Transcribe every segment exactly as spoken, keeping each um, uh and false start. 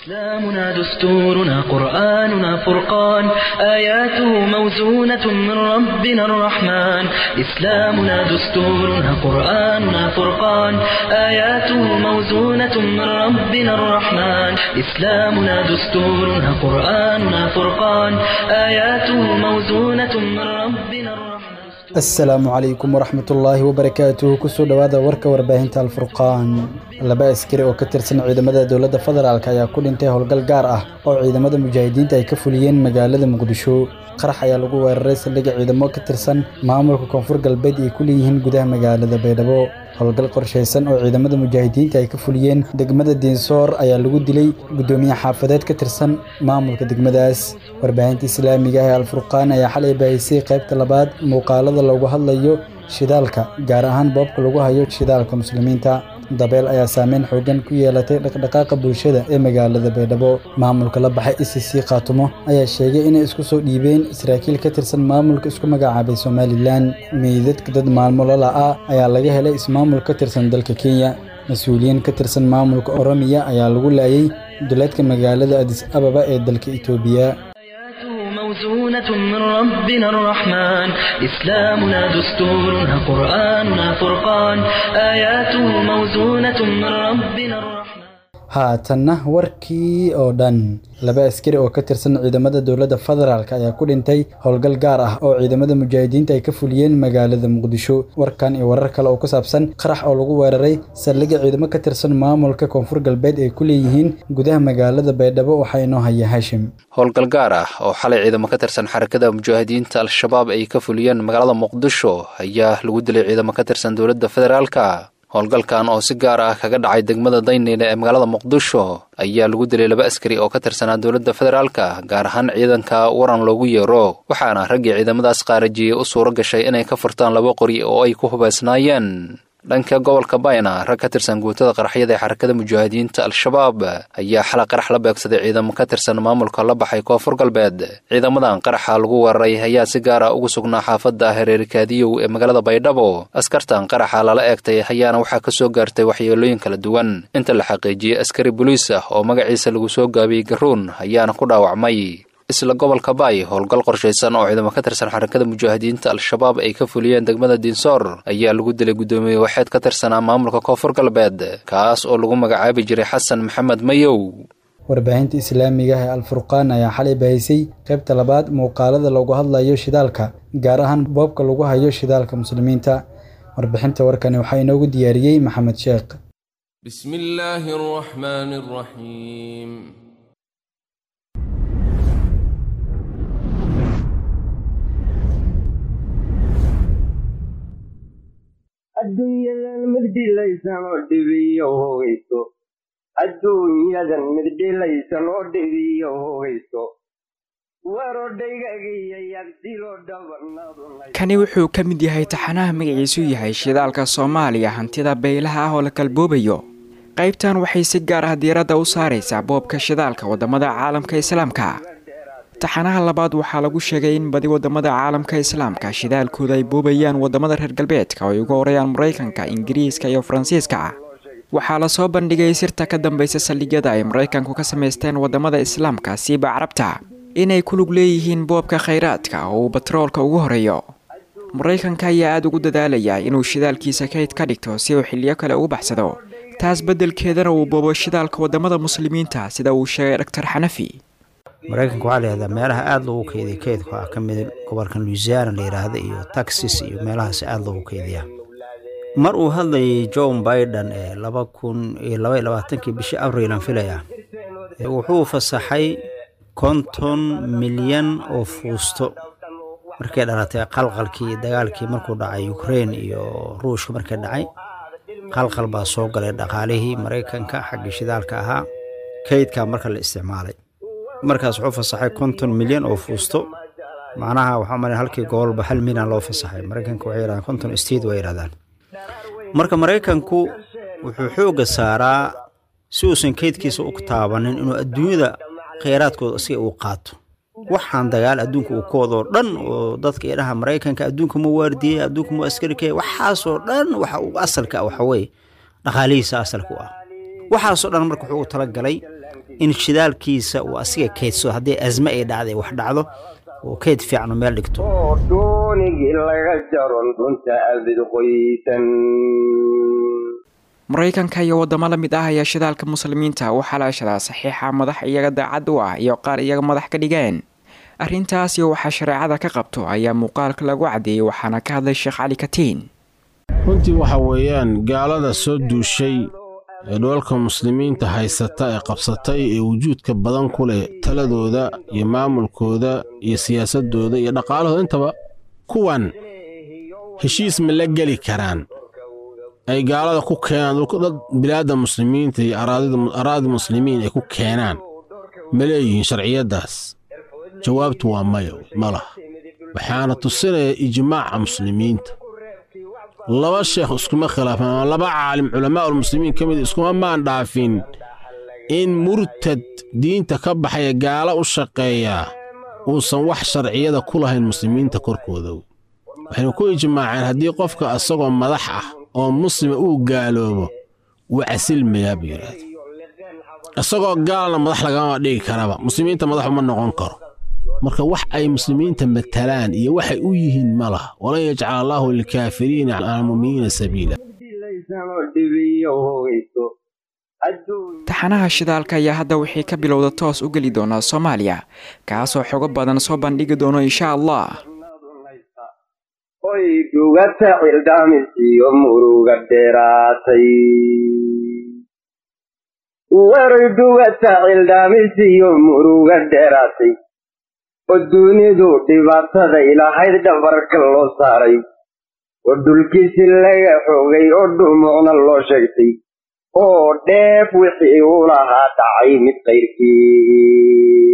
إسلامنا دستورنا قرآننا فرقان آياته موزونة من ربنا الرحمن إسلامنا دستورنا قرآننا فرقان آياته موزونة من ربنا الرحمن إسلامنا دستورنا قرآننا فرقان آياته موزونة من ربنا الرحمن السلام عليكم ورحمة الله وبركاته كسو دوادا وركا ورباهنتا الفرقان laba askari oo ka tirsan ciidamada dawladda federaalka ayaa ku dhintay howlgal gaar ah oo ciidamada mujaahidiinta ay ka fuliyeen magaalada Muqdisho qarax ayaa lagu weeraray saldhigga ciidamo ka tirsan maamulka koonfur galbeed ee ku leeyihiin gudaha magaalada Baydhabo howlgal qorsheysan oo ciidamada mujaahidiinta ay ka fuliyeen degmada Diinsoor ayaa lagu dilay gudoomiyaha xaafadeed ka tirsan maamulka degmadaas warbaahinta islaamiga ah ee Al-Furqaan ayaa xalay baahisay qaybta labaad muuqaalada lagu hadlayo shidaalka gaar ahaan boobka lagu hayo shidaalka muslimiinta dabeel ayaa saameyn xoogan ku yeelatay dhaqdhaqaaqa bulshada ee magaalada Baydhabo maamulka la baxay I C C Qaatumo ayaa sheegay inay isku soo dhiibeen saraakiil ka tirsan maamulka isku magacaabay Somaliland meydadka dad maamul ah ayaa laga helay ismaamul ka tirsan dalka Kenya mas'uuliyiin ka tirsan maamulka Oromiya ayaa lagu laayay duleedka magaalada Addis Ababa ee dalka Itoobiya موزونة من ربنا الرحمن إسلامنا دستورنا قرآننا فرقان آياته موزونة من ربنا الرحمن haatanna warkii oo dhan laba askari oo ka tirsan ciidamada dawladda federaalka ayaa ku dhintay howlgal gaar ah oo ciidamada mujaahidiinta ay ka fuliyeen magaalada Muqdisho warkan iyo warar kale oo ku saabsan qarax oo lagu weeraray saldhigga ciidamo ka tirsan maamulka koonfur galbeed ee ku leeyihiin gudaha magaalada Baydhabo waxa inoo haya Hashim howlgal gaar ah oo xalay ciidamo ka tirsan xarakada mujaahidiinta al-shabaab ay ka fuliyeen magaalada Muqdisho ayaa lagu dilay ciidamo ka tirsan dawladda federaalka howlgalkan oo si gaar ah kaga dhacay degmada Daynile ee magaalada Muqdisho ayaa lagu dilay laba askari oo ka tirsan dawladda federaalka gaar ahaan ciidanka waran loogu yeero waxaana raggii ciidamadaas qaarajiyay u suuro gashay inay ka furtaan laba qori oo ay ku hubaysnaayeen dhanka gobolka Bayna rag ka tirsan guutada qaraxyada ee xarakada mujaahidiinta al-shabaab ayaa xalaq qarax la beegsaday ciidamo ka tirsan maamulka la baxay koonfur galbeed ciidamadan qaraxa lagu weeraray ayaa si gaar ah ugu sugnaa xaafadda Hareerikaadiyow ee magaalada Baydhabo askartan qaraxa lala eegtay ayaana waxaa ka soo gaartay waxyeelooyin kala duwan inta la xaqiijiyay askari booliis ah oo magaciisa lagu soo gaabiyay Garoon ayaana ku dhaawacmay isla gobolka Bay howlgal qorsheysan oo ciidamo ka tirsan xarakada mujaahidiinta al-shabaab ay ka fuliyeen degmada Diinsoor ayaa lagu dilay gudoomiye waxaad ka tirsan maamulka koonfur galbeed kaas oo lagu magacaabi jiray Xasan Maxamed Mayow warbaahinta islaamiga ah ee Al-Furqaan ayaa xalay baahisay qaybta labaad muuqaalada lagu hadlayo shidaalka gaar ahaan boobka lagu hayo shidaalka muslimiinta warbixinta warkani waxa inoogu diyaariyay Maxamed Sheekh Bismillahir Rahmanir Rahim adduunyadan mid dhilaysan oo dhibiyo hogayso adduunyadan mid dhilaysan oo dhibiyo hogayso kani wuxuu ka mid yahay taxanaha magaciisu yahay shidaalka Soomaaliya hantida beelaha ah oo la kalboobayo qaybtan waxay si gaar ah diiradda u saaraysaa boobka shidaalka wadamada caalamka islaamka taxanaha labaad waxaa lagu sheegay in badi wadamada caalamka islaamka shidaalkooda ay boobayaan wadamada reer galbeedka oo ugu horeeyaan Mareykanka, Ingiriiska iyo Faransiiska waxaa la soo bandhigay sirta ka dambaysa saldhigyada ay Mareykanku ka sameysteen wadamada islaamka siiba Carabta inay ku lug leeyihiin boobka kheyraadka oo batroolka ugu horeeyo Mareykanka ayaa aad ugu dadaalaya inuu shidaalkiisa kayd ka dhigto si uu xilliyo kale u baxsado taas bedelkeedana uu boobo shidaalka wadamada muslimiinta sida uu sheegay Doctor Xanafi Mareykanku waxa leeyahay meelaha aad loogu keediyo keedka ka mid gobolka Louisiana la yiraahdo iyo Texas iyo meelahaas aad loogu keediyaa mar uu hadlayay Joe Biden ee laba kun iyo laba iyo labaatan bishii Abriil aan filaya wuxuu fasaxay konton milyan oo fuusto markay dhalatay qalqalkii dagaalkii markuu dhacay Ukraine iyo Ruushka markay dhacay qalqal baa soo galay dhaqaalihii Mareykanka xagga shidaalka ahaa keydka marka la isticmaalay markaas wuxuu fasaxay konton milyan oo fuusto macnaha waxa maray halkii goolba hal milyan loo fasaxay Mareykanka waxay yiraahdaan konton state way yiraahdaan marka Mareykanku wuxuu xoog saaraa si uusan keydkiisa u taabanin inuu adduunyada kheyraadkooda si uu qaato waxaan dagaal adduunka uu koodo dhan oo dadka ilaha Mareykanka adduunka mu waardiye adduunka mu askarika waxaas oo dhan waxa uu asalka waxa way dhaqaalihiisa asalku ah waxaas oo dhan marka wuxuu tala galay in shidaalkiisa uu asiga kaydso haddii azme ay dhacday wax dhacdo uu kayd fiican meel dhigto oo doonigii laga jaron dunta abid qoysan. maraykanka iyo wadamo la mid ah ayaa shidaalka muslimiinta u xalaashada saxiixa madax iyaga daacad u ah iyo qaar iyaga madax ka dhigeen. arrintaasi waxaa shareecada ka qabto ayaa muuqaalka lagu cadeeyay waxaana ka hadlay Sheekh Cali Katiin. runtii waxa weeyaan gaalada soo duushay ee dhoolka muslimiinta haysata ee qabsatay ee wujuudka badan ku leh taladooda iyo maamulkooda iyo siyaasadooda iyo dhaqaalahooda intaba kuwan heshiis ma la geli karaan ay gaalada ku keenaan dad bilaada muslimiinta iyo araadida araadi muslimiin ay ku keenaan ma leeyihiin sharciyadaas jawaabtu waa mayo malaha waxaana tusinaya ijmaaca muslimiinta laba sheekh iskuma khilaafaan laba caalim culamaa ulmuslimiin ka mid iskuma maan dhaafin in murtad diinta ka baxaya gaala u shaqeeya uusan wax sharciyada ku lahayn muslimiinta korkooda waxayna ku ijmaaceen haddii qofka asagoo madax ah oo muslima uu gaaloobo wuu casilmayaa buu yidhaahda isagoo gaalna madax lagama dhigi karaba muslimiinta madax uma noqon karo marka wax ay muslimiinta matalaan iyo waxay u yihiin malaha walan yajcal allahu lilkaafiriina cala almu'miniina sabiila. taxanaha shidaalka ayaa hadda wixii ka bilowda toos u geli doonaa Soomaaliya kaasoo xogo badan soo bandhigi doono insha Allah. oy dugata cildamisiyo muruga dheeraatay war dugata cildamisiyo muruga dheeraatay oo dunidu dhibaatada ilaahay dhabarka loo saaray oo dhulkiisi laga xoogay oo dhumucna loo sheegtay oo dheef wixii uu lahaa dhacay mid qayrkii.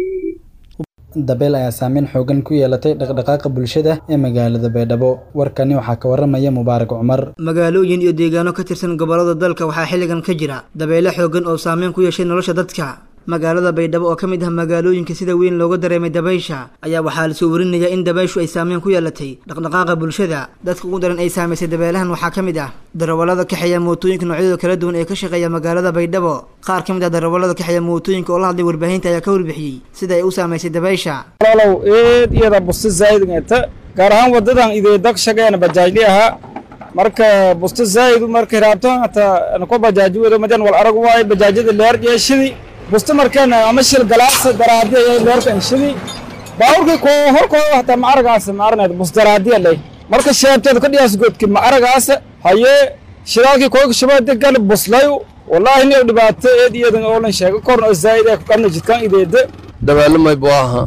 dabeel ayaa saameyn xoogan ku yeelatay dhaqdhaqaaqa bulshada ee magaalada Baydhabo. warkani waxaa ka waramaya Mubaarak Cumar. magaalooyin iyo deegaano ka tirsan gobolada dalka waxaa xilligan ka jira dabeelo xoogan oo saameyn ku yeeshay nolosha dadka. magaalada Baydhabo oo ka mid ah magaalooyinka sida weyn looga dareemay dabaysha ayaa waxaa la soo warinayaa in dabayshu ay saameyn ku yeelatay dhaqdhaqaaqa bulshada. dadka ugu daran ay saameysay dabeelahan waxaa ka mid ah darawallada kaxeeya mootooyinka noocyadooda kala duwan ee ka shaqeeya magaalada Baydhabo. qaar ka mid ah darawallada kaxeeya mootooyinka oo la hadlay warbaahinta ayaa ka warbixiyey sida ay u saameysay dabaysha. walaalow eed iyada busti zaid ngata gaar ahaan wadadan idee dag shaqeeyna bajaajli aha marka busti zaid marka raabto hata ko bajaaji wada madan wal arag waay bajaajada leer yeeshidi busti markana ama shil galaas daraadi ay leerkan shidi baawrki ko horko hata ma aragaas ma arneed bus daraadi leh marka sheebteed ka dhiyaas godki ma aragaas haye shiraalki ko shabada gal buslayo wallahi inuu dhibaato eed iyadan oo lan sheego korna zaid ay ku qadna jidkan ideeda dabaal may baaha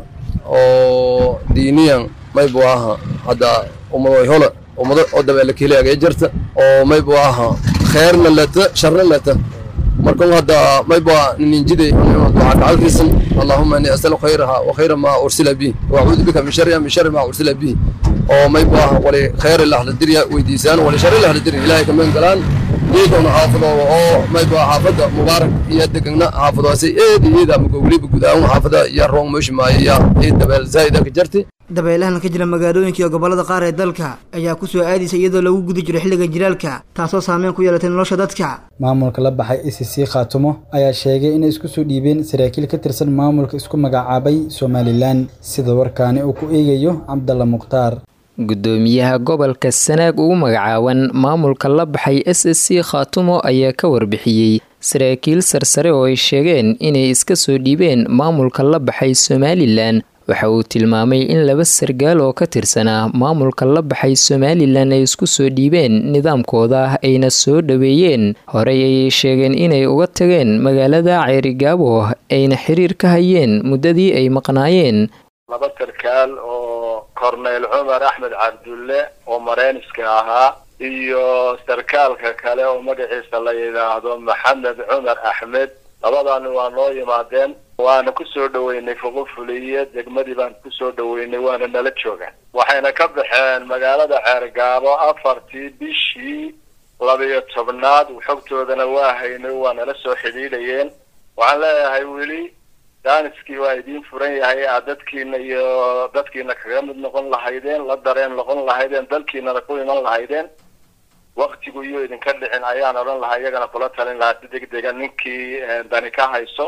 oo diiniyan may baaha hada umado hola umado oo dabaal kaliya jirta oo may baaha khayrna lata sharna lata marka hada may baa ninjide waxa calkiisan Allahumma inni as'aluka khayraha wa khayra ma ursila bi wa a'udhu bika min sharriha min sharri ma ursila bi oo may baa wali khayr allah diriya weydiisan wali sharri allah diriya ilaahay kaman galaan deedona xaafado oo may baa xaafada mubaarak iyo degna xaafadaasi eediyada magowliba gudaan xaafada iyo roon meesh maaya ee dabal zaid ka jirtay. dabeelahan ka jira magaalooyinka iyo gobolada qaar ee dalka ayaa ku soo aadisay iyadoo lagu gudi jiray xilliga jiraalka taasoo saameyn ku yeelatay nolosha dadka. maamulka la baxay I C C Khaatumo ayaa sheegay in isku soo dhiibeen saraakiil ka tirsan maamulka isku magacaabay Somaliland sida warkaani uu ku eegayo Cabdalla Muqtaar. gudoomiyaha gobolka Sanaag ugu magacaaban maamulka la baxay S S C Khaatumo ayaa ka warbixiyay saraakiil sarsare oo ay sheegeen inay iska soo dhiibeen maamulka la baxay Somaliland. waxa uu tilmaamay in laba sargaal oo ka tirsanaa maamulka la baxay Somaliland ay isku soo dhiibeen nidaamkooda ayna soo dhaweeyeen. horey ay sheegeen inay uga tageen magaalada Ceerigaabo ayna xiriir ka hayeen muddadii ay maqnaayeen. laba sarkaal oo Cornel Umar Ahmed Abdulle oo Mareyniska ahaa iyo sarkaalka kale oo magaciisa la yiraahdo Maxamed Umar Ahmed labadan waa noo yimaadeen waana ku soo dhaweynay fuqufuliye degmadii baan ku soo dhaweynay waana nala joogaan waxayna ka baxeen magaalada Ceerigaabo afartii bishii laba iyo tobnaad xogtoodana waa haynay waana la soo xidhiidhayeen. waxaan leeyahay weli daaniskii waa idin furan yahay dadkiina iyo dadkiina kaga mid noqon lahaydeen la dareen noqon lahaydeen dalkiina ku iman lahaydeen waqtigu iyo idinka dhicin ayaan oran lahaa iyagana kula talin lahaa si degdeg ah ninkii dani ka hayso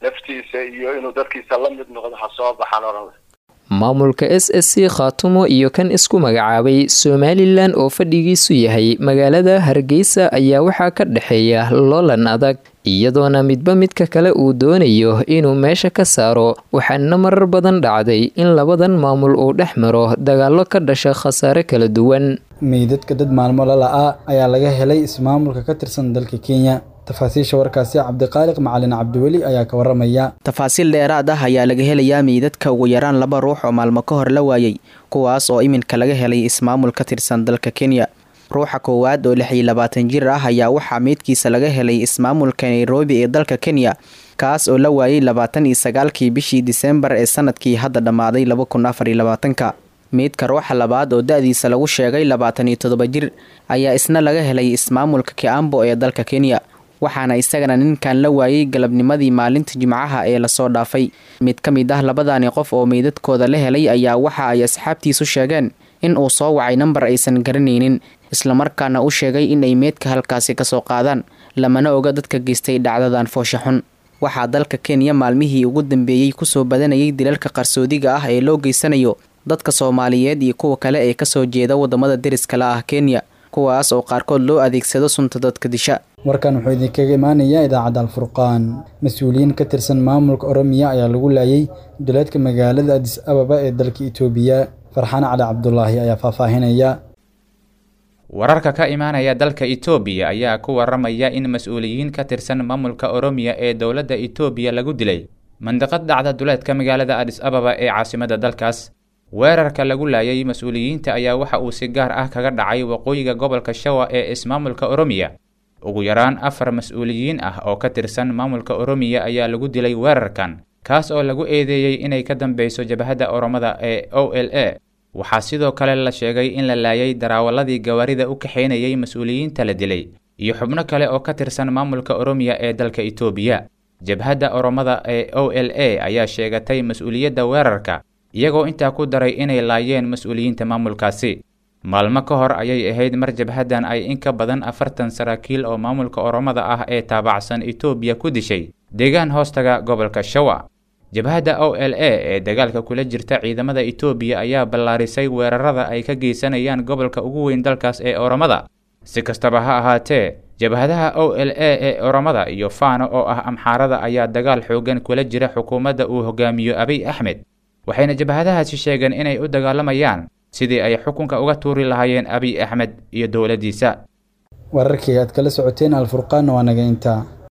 naftiisa iyo inuu dadkiisa la mid noqdo ha soo baxaan oran maamulka s s c khaatumo iyo kan isku magacaabay somalilan oo fadhigiisu yahay magaalada hargeysa ayaa waxaa ka dhexeeya loolan adag iyadoona midba midka kale uu doonayo inuu meesha ka saaro waxaana marar badan dhacday in labadan maamul uu dhex maro dagaallo ka dhasha khasaare kala duwan meydadka dad maalmo lala-a ayaa laga helay ismaamulka ka tirsan dalka kenya tafaasiisha warkaasi cabdiqaaliq macalin cabdiweli ayaa ka waramaya tafaasiil dheeraad ah ayaa laga helayaa meydadka ugu yaraan laba ruux oo maalmo ka hor la waayey kuwaas oo iminka laga helay ismaamul ka tirsan dalka kenya ruuxa koowaad oo lix iyo labaatan jir ah ayaa waxaa meydkiisa laga helay ismaamulka nairobi ee dalka kenya kaas oo la waayey labaatan iyo sagaalkii bishii disembar ee sanadkii hadda dhammaaday laba kun afar iyo labaatanka meydka ruuxa labaad oo da-diisa lagu sheegay labaatan iyo toddoba jir ayaa isna laga helay ismaamulka kiambo ee dalka kenya waxaana isagana ninkan la waayey galabnimadii maalinta jimcaha ee lasoo dhaafay mid ka mid ah labadani qof oo meydadkooda la helay ayaa waxa ay asxaabtiisu sheegeen in uu soo wacay nambar aysan garanaynin islamarkaana u sheegay inay meydka halkaasi kasoo qaadaan lamana oga dadka geystay dhacdadan foosha xun waxaa dalka kenya maalmihii ugu dambeeyey kusoo badanayay dilalka qarsoodiga ah ee loo geysanayo dadka soomaaliyeed iyo kuwa kale ee kasoo jeeda wadamada deriskala ah kenya kuwaas oo qaarkood loo adeegsado sunta dadka disha warkan wuxuu idinkaga imaanayaa idaacadda alfurqaan mas-uuliyiin ka tirsan maamulka oromiya ayaa lagu laayay duleedka magaalada adis ababa ee dalka itoobiya farxaan cali cabdulaahi ayaa faahfaahinaya wararka ka imaanaya dalka itoobiya ayaa ku waramaya in mas-uuliyiin ka tirsan maamulka oromiya ee dowladda itoobiya lagu dilay mandiqad dhacda duleedka magaalada adis ababa ee caasimada dalkaas weerarka lagu laayay mas-uuliyiinta ayaa waxa uu si gaar ah kaga dhacay waqooyiga gobolka shawa ee ismaamulka oromiya ugu yaraan afar mas-uuliyiin ah oo ka tirsan maamulka oromiya ayaa lagu dilay weerarkan kaas oo lagu eedeeyey inay ka dambeyso jabhadda oromada ee o l a waxaa sidoo kale la sheegay in la laayay daraawaladii gawaarida u kaxaynayay mas-uuliyiinta la dilay iyo xubno kale oo ka tirsan maamulka oromiya ee dalka itoobiya jabhadda oromada ee o l a ayaa sheegatay mas-uuliyadda weerarka iyagoo intaa ku daray inay laayeen mas-uuliyiinta maamulkaasi maalmo ka hor ayay ahayd mar jabhaddan ay in ka badan afartan saraakiil oo maamulka oromada ah ee taabacsan itoobiya ku dishay deegaan hoostaga gobolka shawa jabhadda o l a ee dagaalka kula jirta ciidamada itoobiya ayaa ballaarisay weerarada ay ka geysanayaan gobolka ugu weyn dalkaas ee oromada si kastaba ha ahaatee jabhadaha o l a ee oromada iyo faano oo ah amxaarada ayaa dagaal xoogan kula jira xukuumadda uu hogaamiyo abiy axmed waxayna jabhadahaasi sheegeen inay u dagaalamayaan sidii ay xukunka uga tuuri lahaayeen abiy axmed iyo dowladdiisa wararkii aad kala socoteen alfurqaanna waa naga intaa